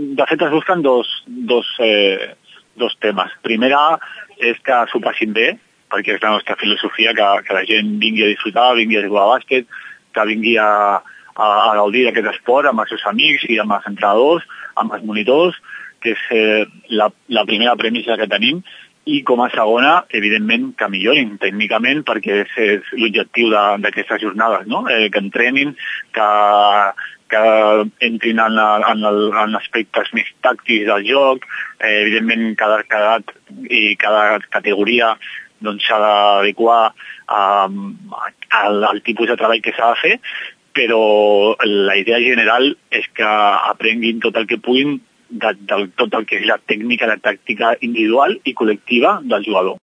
De fet, es busquen dos temes. Primera és que s'ho passin bé, perquè és la nostra filosofia, que la gent vingui a disfrutar, vingui a jugar a bàsquet, que vingui a gaudir d'aquest esport amb els seus amics i amb els entrenadors, amb els monitors, que és la primera premissa que tenim, i com a segona, evidentment, que millorin tècnicament, perquè és l'objectiu d'aquestes jornades, no? Que entrenin, que entrin en aspectes més tàctics del joc. Evidentment, cada edat i cada categoria s'ha d'adequar al tipus de treball que s'ha de fer, però la idea general és que aprenguin tot el que puguin de tot el que és la tècnica, la tàctica individual i col·lectiva del jugador.